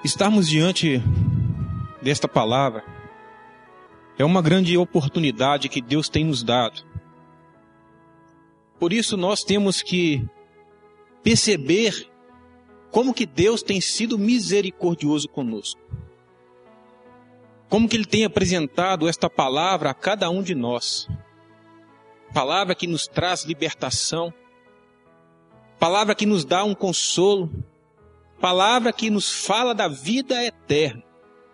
Estarmos diante desta palavra é uma grande oportunidade que Deus tem nos dado. Por isso nós temos que perceber como que Deus tem sido misericordioso conosco. Como que Ele tem apresentado esta palavra a cada um de nós. Palavra que nos traz libertação. Palavra que nos dá um consolo. Palavra que nos fala da vida eterna.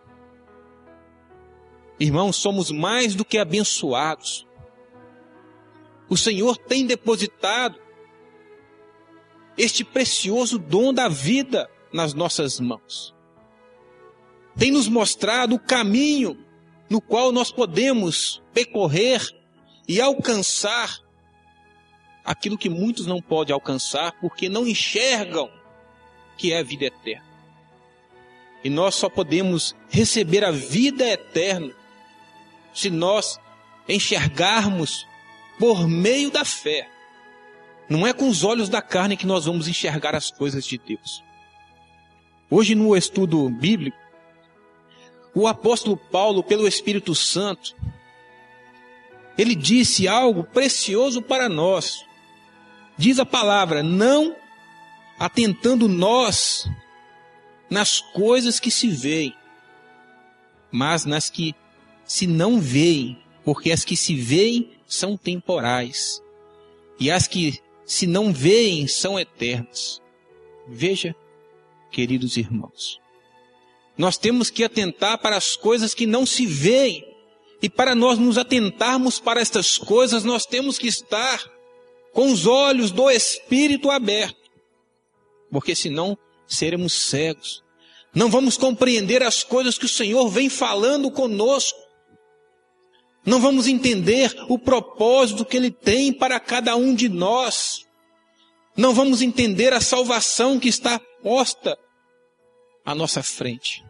Irmãos, somos mais do que abençoados. O Senhor tem depositado este precioso dom da vida nas nossas mãos. Tem nos mostrado o caminho no qual nós podemos percorrer e alcançar aquilo que muitos não podem alcançar porque não enxergam que é a vida eterna. E nós só podemos receber a vida eterna se nós enxergarmos por meio da fé. Não é com os olhos da carne que nós vamos enxergar as coisas de Deus. Hoje no estudo bíblico, o apóstolo Paulo, pelo Espírito Santo, ele disse algo precioso para nós. Diz a palavra: não atentando nós nas coisas que se veem, mas nas que se não veem, porque as que se veem são temporais, e as que se não veem são eternas. Veja, queridos irmãos, nós temos que atentar para as coisas que não se veem, e para nós nos atentarmos para estas coisas, nós temos que estar com os olhos do Espírito abertos, porque senão seremos cegos. Não vamos compreender as coisas que o Senhor vem falando conosco. Não vamos entender o propósito que Ele tem para cada um de nós. Não vamos entender a salvação que está posta à nossa frente.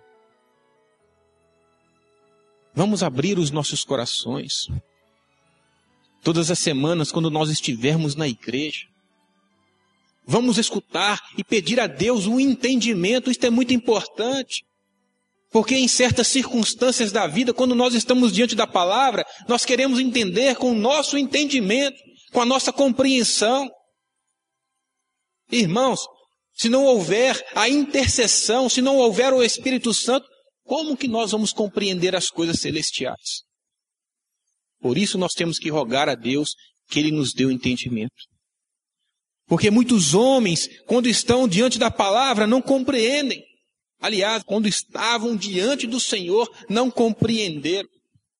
Vamos abrir os nossos corações. Todas as semanas, quando nós estivermos na igreja, vamos escutar e pedir a Deus um entendimento. Isto é muito importante. Porque em certas circunstâncias da vida, quando nós estamos diante da palavra, nós queremos entender com o nosso entendimento, com a nossa compreensão. Irmãos, se não houver a intercessão, se não houver o Espírito Santo, como que nós vamos compreender as coisas celestiais? Por isso nós temos que rogar a Deus que Ele nos dê o entendimento. Porque muitos homens, quando estão diante da palavra, não compreendem. Aliás, quando estavam diante do Senhor, não compreenderam.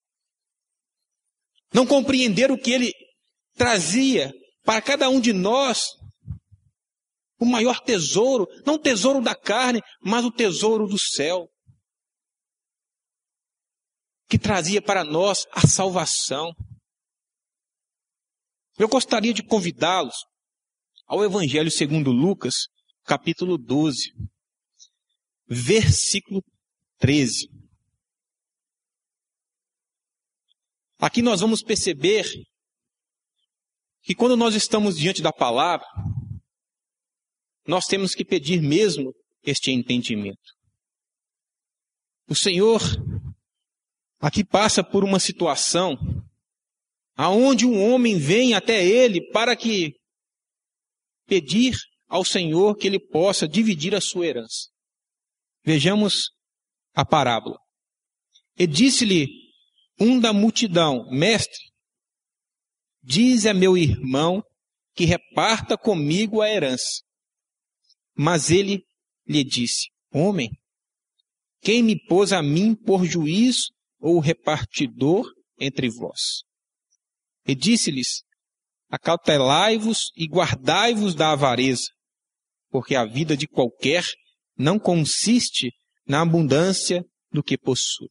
Não compreenderam o que Ele trazia para cada um de nós. O maior tesouro, não o tesouro da carne, mas o tesouro do céu. Que trazia para nós a salvação. Eu gostaria de convidá-los ao Evangelho segundo Lucas, capítulo 12. Versículo 13. Aqui nós vamos perceber que quando nós estamos diante da palavra, nós temos que pedir mesmo este entendimento. O Senhor aqui passa por uma situação aonde um homem vem até Ele para que pedir ao Senhor que Ele possa dividir a sua herança. Vejamos a parábola. E disse-lhe um da multidão: Mestre, dize a meu irmão que reparta comigo a herança. Mas ele lhe disse: Homem, quem me pôs a mim por juiz ou repartidor entre vós? E disse-lhes: Acautelai-vos e guardai-vos da avareza, porque a vida de qualquer não consiste na abundância do que possui.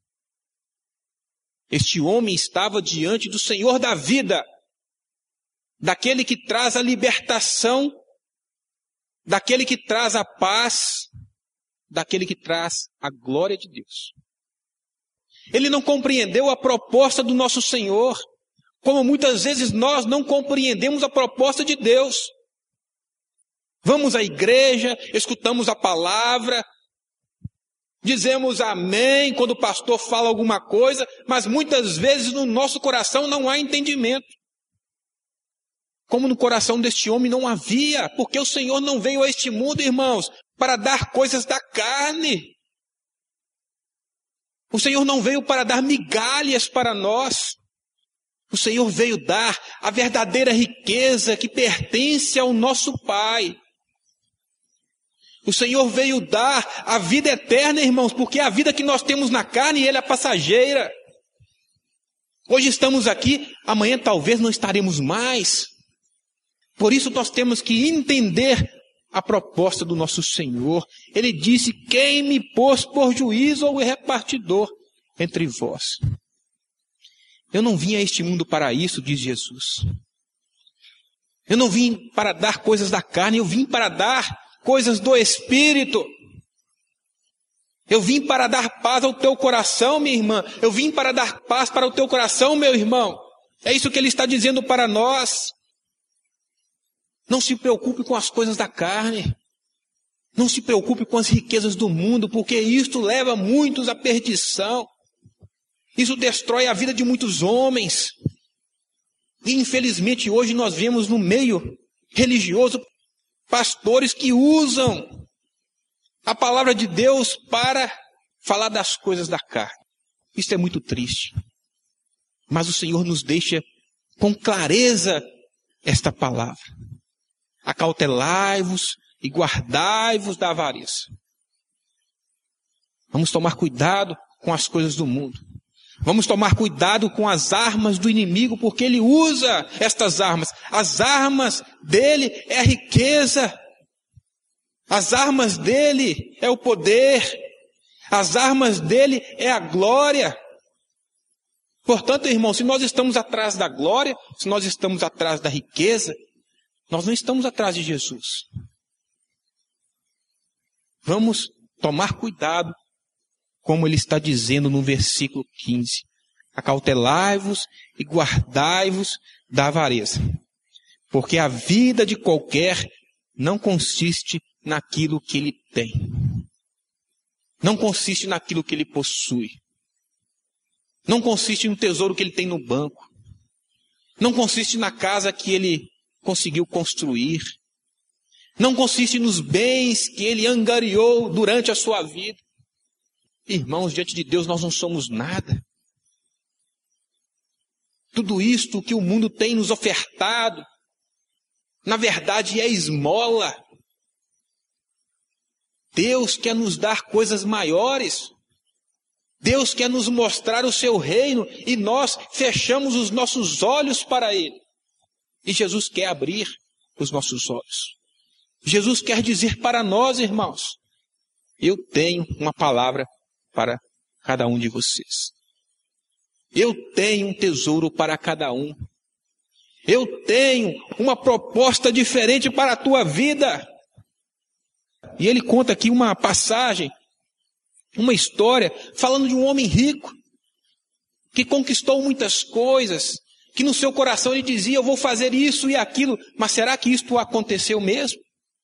Este homem estava diante do Senhor da vida, daquele que traz a libertação, daquele que traz a paz, daquele que traz a glória de Deus. Ele não compreendeu a proposta do nosso Senhor, como muitas vezes nós não compreendemos a proposta de Deus. Vamos à igreja, escutamos a palavra, Dizemos amém quando o pastor fala alguma coisa, mas muitas vezes no nosso coração não há entendimento. Como no coração deste homem não havia, porque o Senhor não veio a este mundo, irmãos, para dar coisas da carne. O Senhor não veio para dar migalhas para nós. O Senhor veio dar a verdadeira riqueza que pertence ao nosso Pai. O Senhor veio dar a vida eterna, irmãos, porque a vida que nós temos na carne, ela é passageira. Hoje estamos aqui, amanhã talvez não estaremos mais. Por isso nós temos que entender a proposta do nosso Senhor. Ele disse: quem me pôs por juiz ou repartidor entre vós? Eu não vim a este mundo para isso, diz Jesus. Eu não vim para dar coisas da carne, eu vim para dar coisas do Espírito. Eu vim para dar paz ao teu coração, minha irmã. Eu vim para dar paz para o teu coração, meu irmão. É isso que ele está dizendo para nós. Não se preocupe com as coisas da carne. Não se preocupe com as riquezas do mundo, porque isto leva muitos à perdição. Isso destrói a vida de muitos homens. E infelizmente hoje nós vemos no meio religioso pastores que usam a palavra de Deus para falar das coisas da carne. Isso é muito triste. Mas o Senhor nos deixa com clareza esta palavra. Acautelai-vos e guardai-vos da avareza. Vamos tomar cuidado com as coisas do mundo. Vamos tomar cuidado com as armas do inimigo, porque ele usa estas armas. As armas dele é a riqueza. As armas dele é o poder. As armas dele é a glória. Portanto, irmão, se nós estamos atrás da glória, se nós estamos atrás da riqueza, nós não estamos atrás de Jesus. Vamos tomar cuidado, como ele está dizendo no versículo 15. Acautelai-vos e guardai-vos da avareza. Porque a vida de qualquer não consiste naquilo que ele tem. Não consiste naquilo que ele possui. Não consiste no tesouro que ele tem no banco. Não consiste na casa que ele conseguiu construir. Não consiste nos bens que ele angariou durante a sua vida. Irmãos, diante de Deus nós não somos nada. Tudo isto que o mundo tem nos ofertado, na verdade é esmola. Deus quer nos dar coisas maiores. Deus quer nos mostrar o seu reino e nós fechamos os nossos olhos para ele. E Jesus quer abrir os nossos olhos. Jesus quer dizer para nós, irmãos, eu tenho uma palavra para cada um de vocês. Eu tenho um tesouro para cada um. Eu tenho uma proposta diferente para a tua vida. E ele conta aqui uma passagem, uma história, falando de um homem rico, que conquistou muitas coisas, que no seu coração ele dizia, eu vou fazer isso e aquilo, mas será que isto aconteceu mesmo?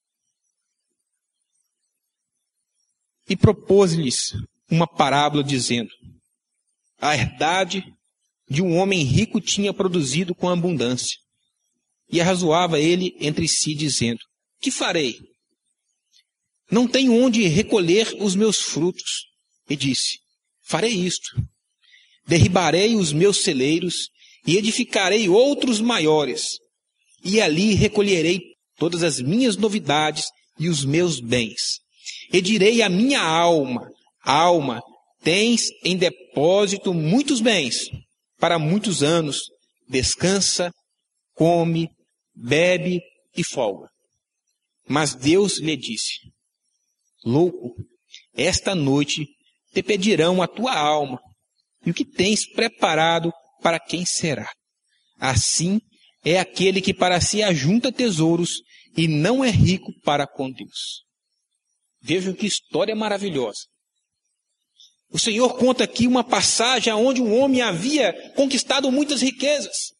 E propôs-lhes uma parábola dizendo, a herdade de um homem rico tinha produzido com abundância. E arrazoava ele entre si dizendo, que farei? Não tenho onde recolher os meus frutos. E disse, farei isto, derribarei os meus celeiros e edificarei outros maiores, e ali recolherei todas as minhas novidades e os meus bens. E direi à minha alma, alma, tens em depósito muitos bens, para muitos anos, descansa, come, bebe e folga. Mas Deus lhe disse, louco, esta noite te pedirão a tua alma, e o que tens preparado para quem será? Assim é aquele que para si ajunta tesouros e não é rico para com Deus. Vejam que história maravilhosa. O Senhor conta aqui uma passagem onde um homem havia conquistado muitas riquezas.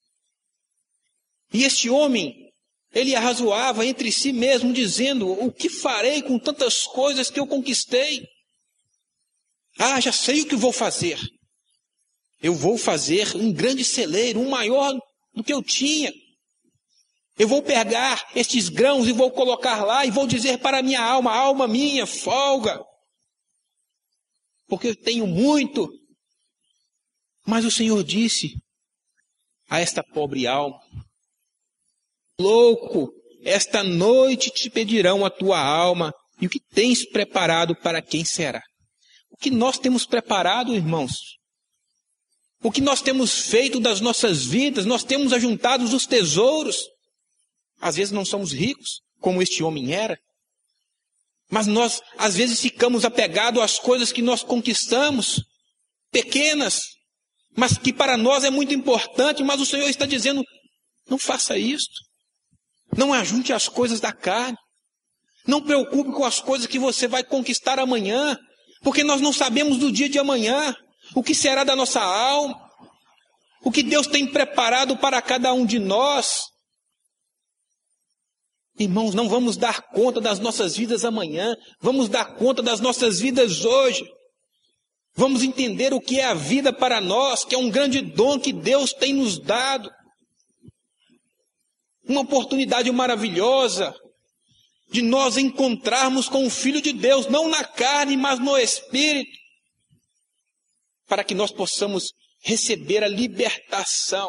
E este homem, ele arrazoava entre si mesmo, dizendo, o que farei com tantas coisas que eu conquistei? Já sei o que vou fazer. Eu vou fazer um grande celeiro, um maior do que eu tinha. Eu vou pegar estes grãos e vou colocar lá e vou dizer para a minha alma, alma minha, folga. Porque eu tenho muito. Mas o Senhor disse a esta pobre alma, louco, esta noite te pedirão a tua alma, e o que tens preparado para quem será? O que nós temos preparado, irmãos? O que nós temos feito das nossas vidas? Nós temos ajuntado os tesouros. Às vezes não somos ricos, como este homem era. Mas nós, às vezes, ficamos apegados às coisas que nós conquistamos, pequenas, mas que para nós é muito importante. Mas o Senhor está dizendo, não faça isto. Não ajunte as coisas da carne. Não preocupe com as coisas que você vai conquistar amanhã, porque nós não sabemos do dia de amanhã, o que será da nossa alma, o que Deus tem preparado para cada um de nós. Irmãos, não vamos dar conta das nossas vidas amanhã, vamos dar conta das nossas vidas hoje. Vamos entender o que é a vida para nós, que é um grande dom que Deus tem nos dado. Uma oportunidade maravilhosa de nós encontrarmos com o Filho de Deus, não na carne, mas no Espírito, para que nós possamos receber a libertação.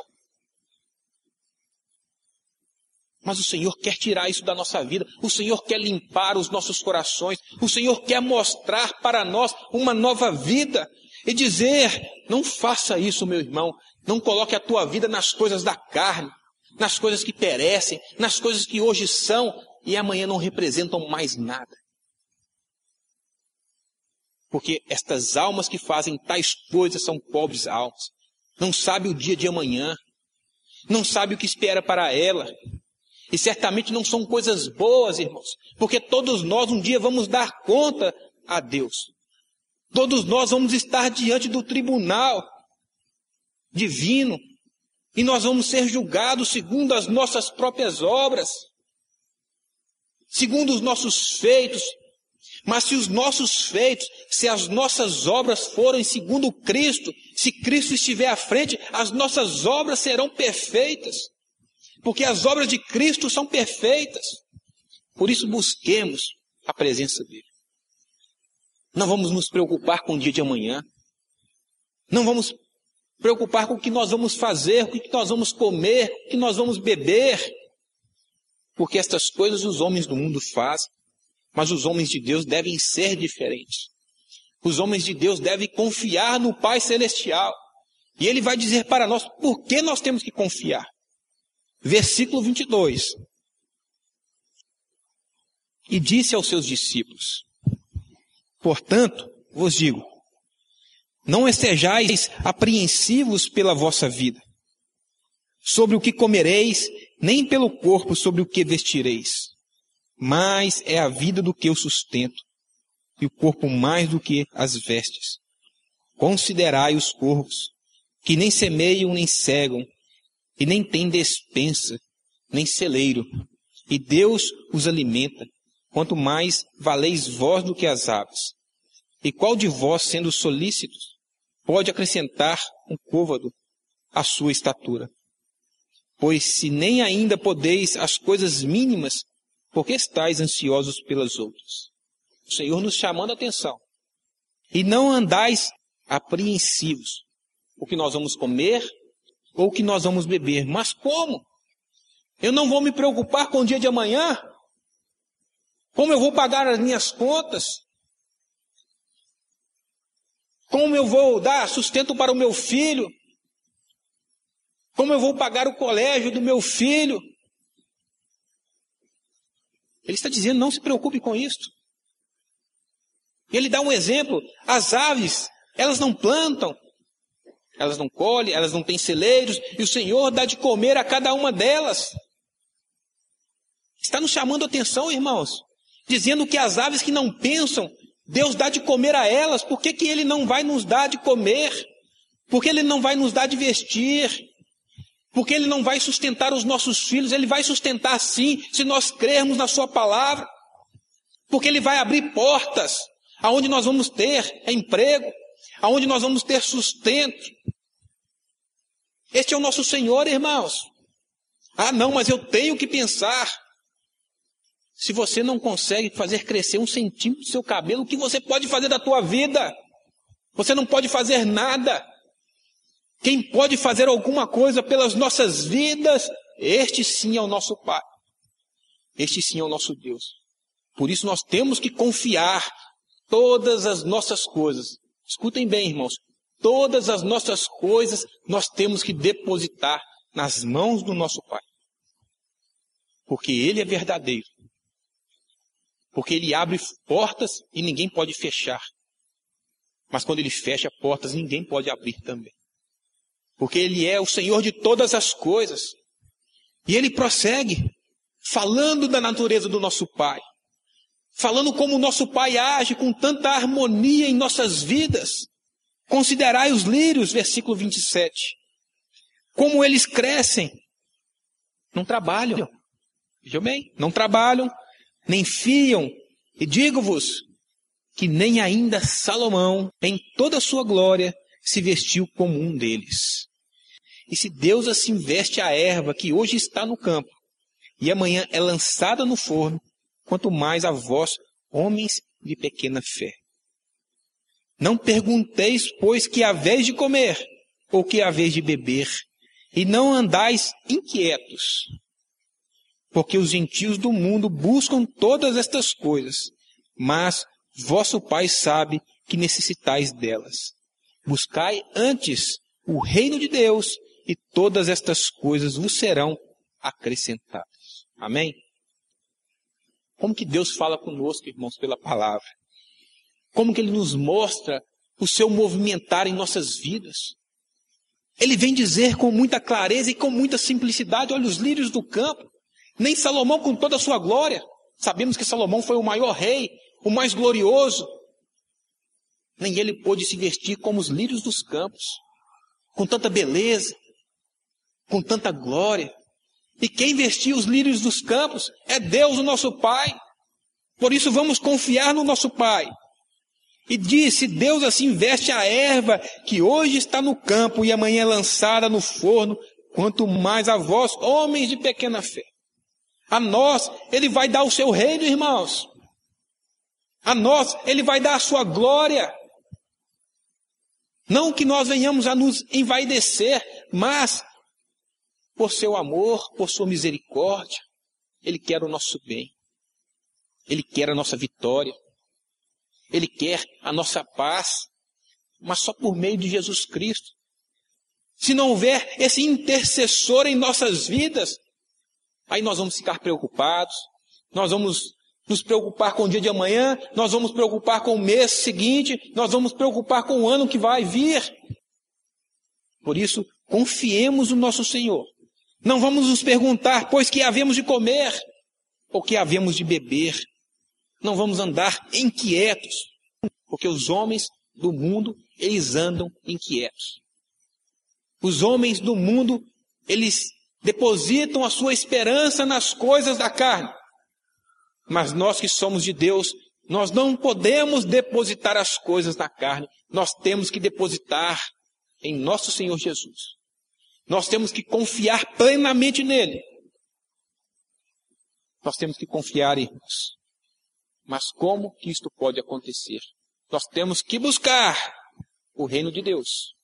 Mas o Senhor quer tirar isso da nossa vida, o Senhor quer limpar os nossos corações, o Senhor quer mostrar para nós uma nova vida e dizer, não faça isso, meu irmão, não coloque a tua vida nas coisas da carne, nas coisas que perecem, nas coisas que hoje são e amanhã não representam mais nada. Porque estas almas que fazem tais coisas são pobres almas, não sabe o dia de amanhã, não sabe o que espera para ela. E certamente não são coisas boas, irmãos, porque todos nós um dia vamos dar conta a Deus. Todos nós vamos estar diante do tribunal divino e nós vamos ser julgados segundo as nossas próprias obras, segundo os nossos feitos. Mas se os nossos feitos, se as nossas obras forem segundo Cristo, se Cristo estiver à frente, as nossas obras serão perfeitas. Porque as obras de Cristo são perfeitas. Por isso busquemos a presença dele. Não vamos nos preocupar com o dia de amanhã. Não vamos preocupar com o que nós vamos fazer, com o que nós vamos comer, com o que nós vamos beber. Porque estas coisas os homens do mundo fazem. Mas os homens de Deus devem ser diferentes. Os homens de Deus devem confiar no Pai Celestial. E Ele vai dizer para nós por que nós temos que confiar. Versículo 22. E disse aos seus discípulos, portanto, vos digo, não estejais apreensivos pela vossa vida, sobre o que comereis, nem pelo corpo sobre o que vestireis. Mais é a vida do que o sustento, e o corpo mais do que as vestes. Considerai os corvos, que nem semeiam nem cegam, e nem têm despensa, nem celeiro, e Deus os alimenta, quanto mais valeis vós do que as aves. E qual de vós, sendo solícitos, pode acrescentar um côvado à sua estatura? Pois se nem ainda podeis as coisas mínimas, por que estáis ansiosos pelas outras? O Senhor nos chamando a atenção. E não andais apreensivos, o que nós vamos comer, ou que nós vamos beber. Mas como? Eu não vou me preocupar com o dia de amanhã? Como eu vou pagar as minhas contas? Como eu vou dar sustento para o meu filho? Como eu vou pagar o colégio do meu filho? Ele está dizendo, não se preocupe com isso. Ele dá um exemplo. As aves, elas não plantam, elas não colhem, elas não têm celeiros, e o Senhor dá de comer a cada uma delas. Está nos chamando a atenção, irmãos, dizendo que as aves que não pensam, Deus dá de comer a elas. Por que Ele não vai nos dar de comer? Por que Ele não vai nos dar de vestir? Por que Ele não vai sustentar os nossos filhos? Ele vai sustentar sim, se nós crermos na Sua palavra. Porque Ele vai abrir portas aonde nós vamos ter emprego, aonde nós vamos ter sustento. Este é o nosso Senhor, irmãos. Ah, não, mas eu tenho que pensar. Se você não consegue fazer crescer 1 centímetro do seu cabelo, o que você pode fazer da tua vida? Você não pode fazer nada. Quem pode fazer alguma coisa pelas nossas vidas, este sim é o nosso Pai. Este sim é o nosso Deus. Por isso nós temos que confiar todas as nossas coisas. Escutem bem, irmãos. Todas as nossas coisas nós temos que depositar nas mãos do nosso Pai. Porque Ele é verdadeiro. Porque Ele abre portas e ninguém pode fechar. Mas quando Ele fecha portas, ninguém pode abrir também. Porque Ele é o Senhor de todas as coisas. E Ele prossegue falando da natureza do nosso Pai. Falando como o nosso Pai age com tanta harmonia em nossas vidas. Considerai os lírios, versículo 27. Como eles crescem. Não trabalham. Vejam bem, não trabalham, nem fiam. E digo-vos que nem ainda Salomão, em toda a sua glória, se vestiu como um deles. E se Deus assim veste a erva que hoje está no campo, e amanhã é lançada no forno, quanto mais a vós, homens de pequena fé. Não pergunteis, pois, que haveis de comer, ou que haveis de beber, e não andais inquietos. Porque os gentios do mundo buscam todas estas coisas, mas vosso Pai sabe que necessitais delas. Buscai antes o reino de Deus, e todas estas coisas vos serão acrescentadas. Amém? Como que Deus fala conosco, irmãos, pela palavra? Como que Ele nos mostra o seu movimentar em nossas vidas? Ele vem dizer com muita clareza e com muita simplicidade, olha os lírios do campo, nem Salomão com toda a sua glória, sabemos que Salomão foi o maior rei, o mais glorioso, nem ele pôde se vestir como os lírios dos campos, com tanta beleza, com tanta glória. E quem vestiu os lírios dos campos é Deus, o nosso Pai. Por isso vamos confiar no nosso Pai. E disse, Deus assim veste a erva que hoje está no campo e amanhã é lançada no forno, quanto mais a vós, homens de pequena fé. A nós, Ele vai dar o seu reino, irmãos. A nós, Ele vai dar a sua glória. Não que nós venhamos a nos envaidecer, mas por seu amor, por sua misericórdia, Ele quer o nosso bem. Ele quer a nossa vitória. Ele quer a nossa paz, mas só por meio de Jesus Cristo. Se não houver esse intercessor em nossas vidas, aí nós vamos ficar preocupados, nós vamos nos preocupar com o dia de amanhã, nós vamos preocupar com o mês seguinte, nós vamos preocupar com o ano que vai vir. Por isso, confiemos no nosso Senhor. Não vamos nos perguntar, pois que havemos de comer, ou que havemos de beber. Não vamos andar inquietos, porque os homens do mundo, eles andam inquietos. Os homens do mundo, eles depositam a sua esperança nas coisas da carne. Mas nós que somos de Deus, nós não podemos depositar as coisas na carne. Nós temos que depositar em nosso Senhor Jesus. Nós temos que confiar plenamente nele. Nós temos que confiar, irmãos. Mas como que isto pode acontecer? Nós temos que buscar o reino de Deus.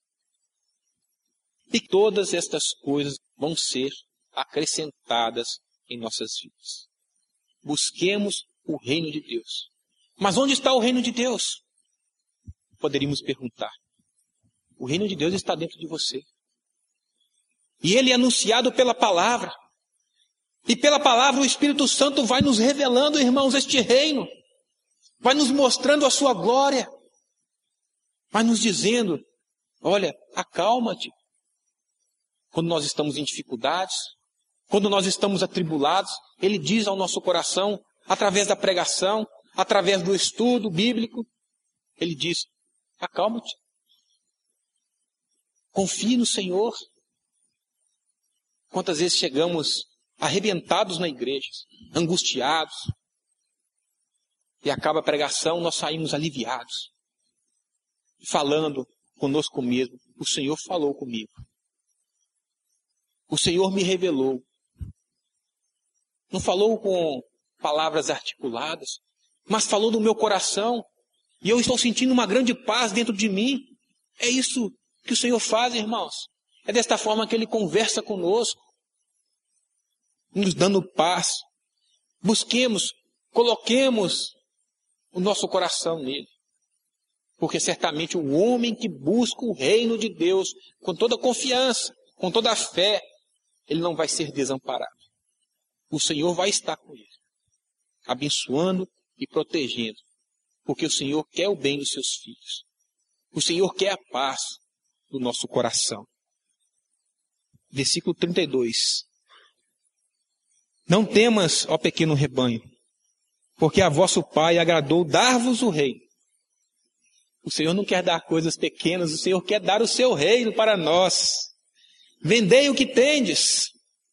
E todas estas coisas vão ser acrescentadas em nossas vidas. Busquemos o reino de Deus. Mas onde está o reino de Deus? Poderíamos perguntar. O reino de Deus está dentro de você. E ele é anunciado pela palavra. E pela palavra o Espírito Santo vai nos revelando, irmãos, este reino. Vai nos mostrando a sua glória. Vai nos dizendo, olha, acalma-te. Quando nós estamos em dificuldades, quando nós estamos atribulados, Ele diz ao nosso coração, através da pregação, através do estudo bíblico, Ele diz, acalma-te. Confie no Senhor. Quantas vezes chegamos arrebentados na igreja, angustiados. E acaba a pregação, nós saímos aliviados. Falando conosco mesmo, o Senhor falou comigo. O Senhor me revelou. Não falou com palavras articuladas, mas falou do meu coração. E eu estou sentindo uma grande paz dentro de mim. É isso que o Senhor faz, irmãos. É desta forma que Ele conversa conosco, nos dando paz. Busquemos, coloquemos o nosso coração nele. Porque certamente o homem que busca o reino de Deus com toda confiança, com toda a fé, ele não vai ser desamparado. O Senhor vai estar com ele, abençoando e protegendo. Porque o Senhor quer o bem dos seus filhos. O Senhor quer a paz do nosso coração. Versículo 32. Não temas, ó pequeno rebanho, porque a vosso Pai agradou dar-vos o reino. O Senhor não quer dar coisas pequenas, o Senhor quer dar o seu reino para nós. Vendei o que tendes,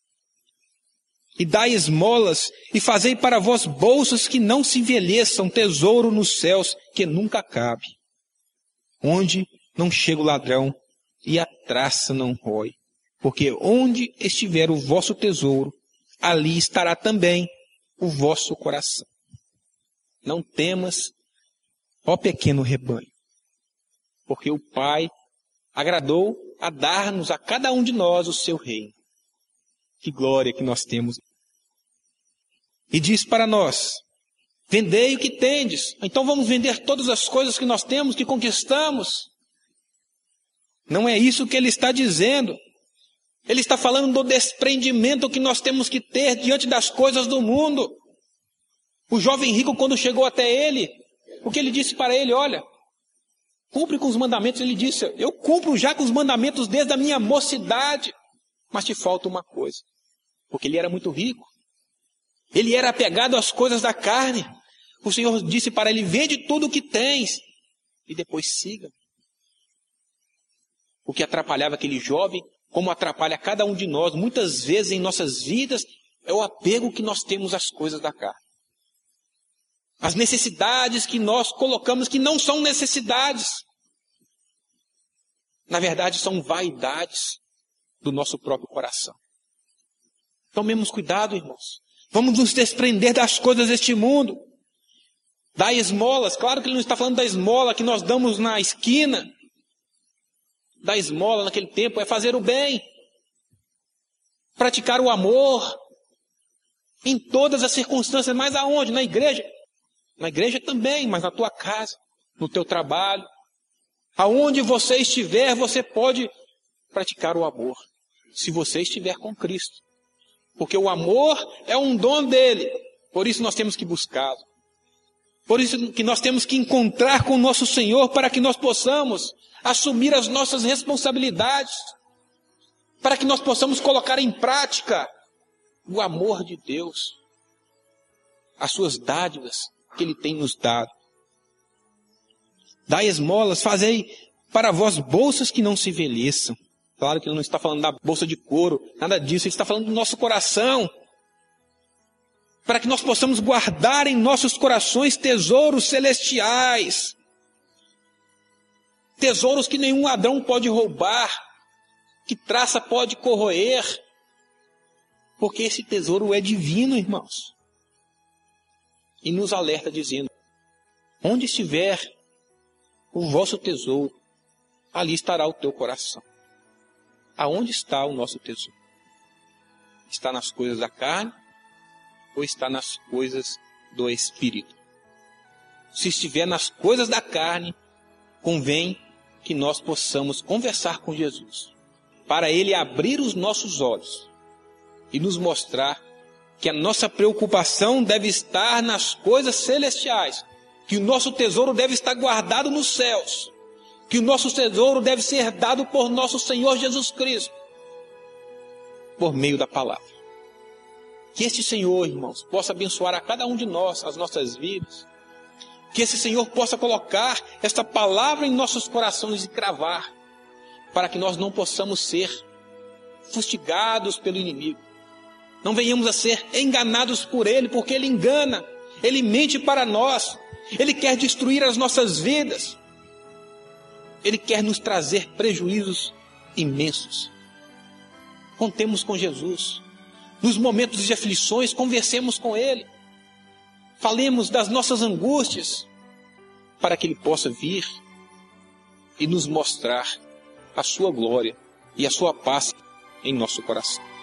e dai esmolas, e fazei para vós bolsas que não se envelheçam, tesouro nos céus, que nunca acabe, onde não chega o ladrão, e a traça não rói. Porque onde estiver o vosso tesouro, ali estará também o vosso coração. Não temas, ó pequeno rebanho, porque o Pai agradou a dar-nos a cada um de nós o seu reino. Que glória que nós temos. E diz para nós, vendei o que tendes. Então vamos vender todas as coisas que nós temos, que conquistamos. Não é isso que ele está dizendo. Ele está falando do desprendimento que nós temos que ter diante das coisas do mundo. O jovem rico, quando chegou até ele, o que ele disse para ele? Olha, cumpre com os mandamentos. Ele disse, eu cumpro já com os mandamentos desde a minha mocidade. Mas te falta uma coisa. Porque ele era muito rico. Ele era apegado às coisas da carne. O Senhor disse para ele, vende tudo o que tens e depois siga. O que atrapalhava aquele jovem, como atrapalha cada um de nós, muitas vezes em nossas vidas, é o apego que nós temos às coisas da carne. As necessidades que nós colocamos que não são necessidades. Na verdade, são vaidades do nosso próprio coração. Tomemos cuidado, irmãos. Vamos nos desprender das coisas deste mundo. Dai esmolas. Claro que ele não está falando da esmola que nós damos na esquina. Da esmola naquele tempo é fazer o bem. Praticar o amor. Em todas as circunstâncias. Mas aonde? Na igreja. Na igreja também, mas na tua casa. No teu trabalho. Aonde você estiver, você pode praticar o amor. Se você estiver com Cristo. Porque o amor é um dom dele. Por isso nós temos que buscá-lo. Por isso que nós temos que encontrar com o nosso Senhor para que nós possamos assumir as nossas responsabilidades. Para que nós possamos colocar em prática o amor de Deus. As suas dádivas que Ele tem nos dado. Dai esmolas, fazei para vós bolsas que não se envelheçam. Claro que ele não está falando da bolsa de couro, nada disso. Ele está falando do nosso coração. Para que nós possamos guardar em nossos corações tesouros celestiais. Tesouros que nenhum ladrão pode roubar. Que traça pode corroer. Porque esse tesouro é divino, irmãos. E nos alerta dizendo, onde estiver o vosso tesouro, ali estará o teu coração. Aonde está o nosso tesouro? Está nas coisas da carne ou está nas coisas do Espírito? Se estiver nas coisas da carne, convém que nós possamos conversar com Jesus, para Ele abrir os nossos olhos e nos mostrar que a nossa preocupação deve estar nas coisas celestiais, que o nosso tesouro deve estar guardado nos céus, que o nosso tesouro deve ser dado por nosso Senhor Jesus Cristo, por meio da palavra. Que este Senhor, irmãos, possa abençoar a cada um de nós, as nossas vidas. Que esse Senhor possa colocar esta palavra em nossos corações e cravar, para que nós não possamos ser fustigados pelo inimigo. Não venhamos a ser enganados por ele, porque ele engana. Ele mente para nós. Ele quer destruir as nossas vidas. Ele quer nos trazer prejuízos imensos. Contemos com Jesus. Nos momentos de aflições, conversemos com Ele. Falemos das nossas angústias, para que Ele possa vir e nos mostrar a sua glória e a sua paz em nosso coração.